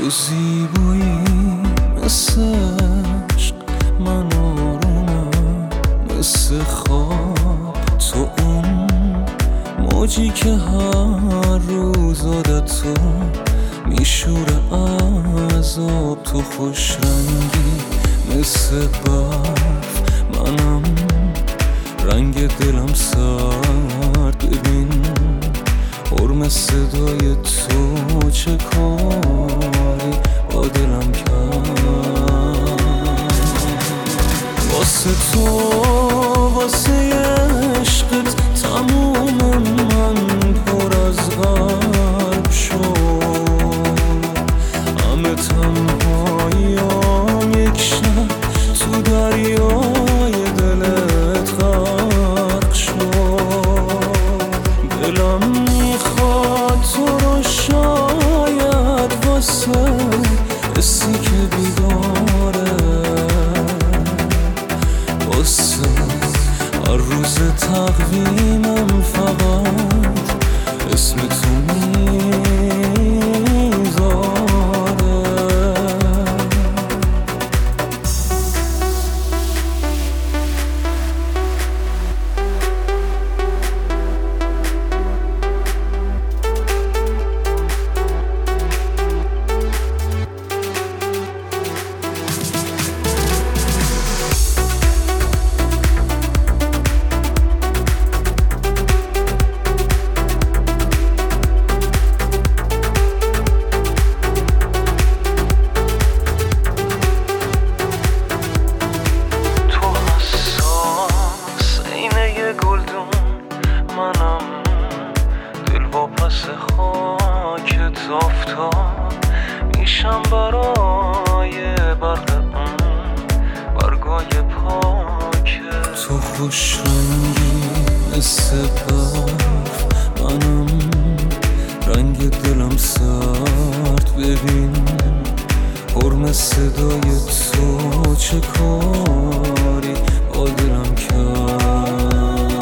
تو زیبایی مثل عشق، من آرومم مثل خواب. تو اون موجی که هر روز عادت تو میشوره عذاب. تو خوش رنگی مثل برف، منم رنگ دلم سرد. ببین حرم صدای تو چه کاری با دلم کرد. واسه تو، واسه عشقت تموم من پر از قلب شد. همه تنهاییام یک شب تو دریای دلت غرق شد. دلم میخواد تو رو شاید واسه حسی که بیداره، واسه هر روز تقویمم فقط اسم تو پس خاکت افتاد میشم برای برق اون برگای پاکت. تو خوش رنگی مثل برف، منم رنگ دلم سرد. ببین حرم صدای تو چه کاری با دلم کرد.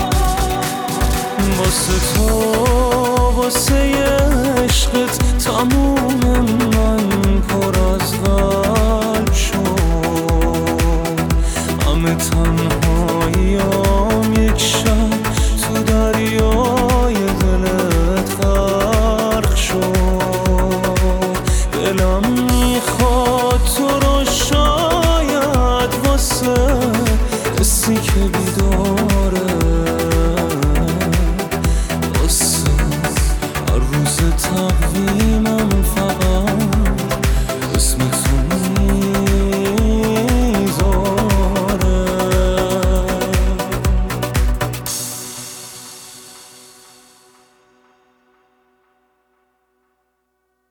واسه تو، واسه عشقت تموم من پر از قلب شد. همه تنهاییام یک شب تو دریای دلت غرق شد. دلم میخواد تو رو شاید واسه حسی که بیداره، روز تقویمم